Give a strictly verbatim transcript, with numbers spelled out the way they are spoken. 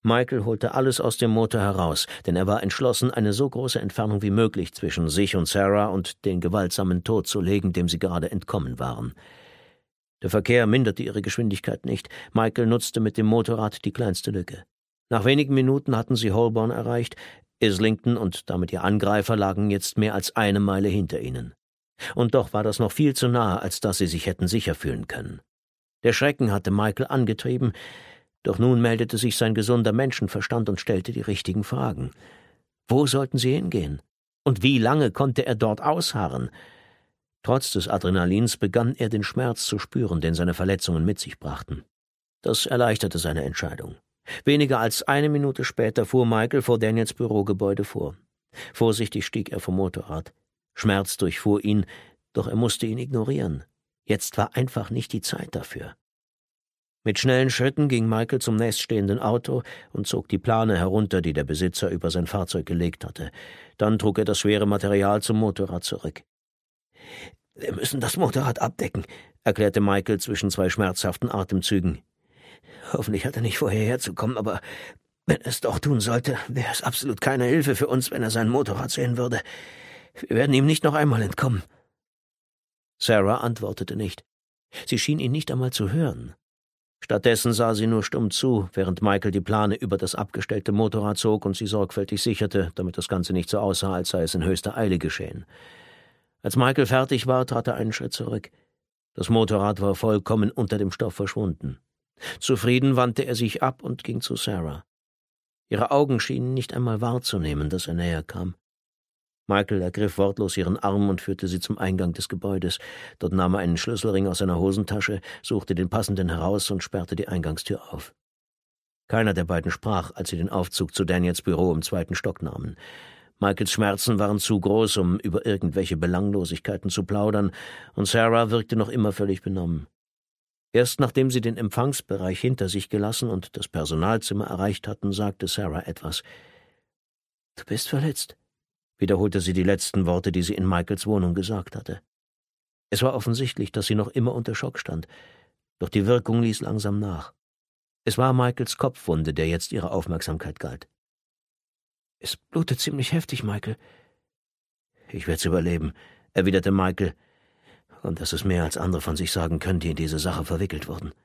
Michael holte alles aus dem Motor heraus, denn er war entschlossen, eine so große Entfernung wie möglich zwischen sich und Sarah und den gewaltsamen Tod zu legen, dem sie gerade entkommen waren. Der Verkehr minderte ihre Geschwindigkeit nicht. Michael nutzte mit dem Motorrad die kleinste Lücke. Nach wenigen Minuten hatten sie Holborn erreicht. Islington und damit ihr Angreifer lagen jetzt mehr als eine Meile hinter ihnen. Und doch war das noch viel zu nahe, als dass sie sich hätten sicher fühlen können. Der Schrecken hatte Michael angetrieben, doch nun meldete sich sein gesunder Menschenverstand und stellte die richtigen Fragen. Wo sollten sie hingehen? Und wie lange konnte er dort ausharren? Trotz des Adrenalins begann er den Schmerz zu spüren, den seine Verletzungen mit sich brachten. Das erleichterte seine Entscheidung. Weniger als eine Minute später fuhr Michael vor Daniels Bürogebäude vor. Vorsichtig stieg er vom Motorrad. Schmerz durchfuhr ihn, doch er musste ihn ignorieren. Jetzt war einfach nicht die Zeit dafür. Mit schnellen Schritten ging Michael zum nächststehenden Auto und zog die Plane herunter, die der Besitzer über sein Fahrzeug gelegt hatte. Dann trug er das schwere Material zum Motorrad zurück. »Wir müssen das Motorrad abdecken«, erklärte Michael zwischen zwei schmerzhaften Atemzügen. »Hoffentlich hat er nicht vor, hierher zu kommen, aber wenn er es doch tun sollte, wäre es absolut keine Hilfe für uns, wenn er sein Motorrad sehen würde. Wir werden ihm nicht noch einmal entkommen.« Sarah antwortete nicht. Sie schien ihn nicht einmal zu hören. Stattdessen sah sie nur stumm zu, während Michael die Plane über das abgestellte Motorrad zog und sie sorgfältig sicherte, damit das Ganze nicht so aussah, als sei es in höchster Eile geschehen. Als Michael fertig war, trat er einen Schritt zurück. Das Motorrad war vollkommen unter dem Stoff verschwunden. Zufrieden wandte er sich ab und ging zu Sarah. Ihre Augen schienen nicht einmal wahrzunehmen, dass er näher kam. Michael ergriff wortlos ihren Arm und führte sie zum Eingang des Gebäudes. Dort nahm er einen Schlüsselring aus seiner Hosentasche, suchte den passenden heraus und sperrte die Eingangstür auf. Keiner der beiden sprach, als sie den Aufzug zu Daniels Büro im zweiten Stock nahmen. Michaels Schmerzen waren zu groß, um über irgendwelche Belanglosigkeiten zu plaudern, und Sarah wirkte noch immer völlig benommen. Erst nachdem sie den Empfangsbereich hinter sich gelassen und das Personalzimmer erreicht hatten, sagte Sarah etwas. »Du bist verletzt«, wiederholte sie die letzten Worte, die sie in Michaels Wohnung gesagt hatte. Es war offensichtlich, dass sie noch immer unter Schock stand, doch die Wirkung ließ langsam nach. Es war Michaels Kopfwunde, der jetzt ihre Aufmerksamkeit galt. »Es blutet ziemlich heftig, Michael.« »Ich werd's überleben«, erwiderte Michael, »und das ist mehr, als andere von sich sagen können, die in diese Sache verwickelt wurden.«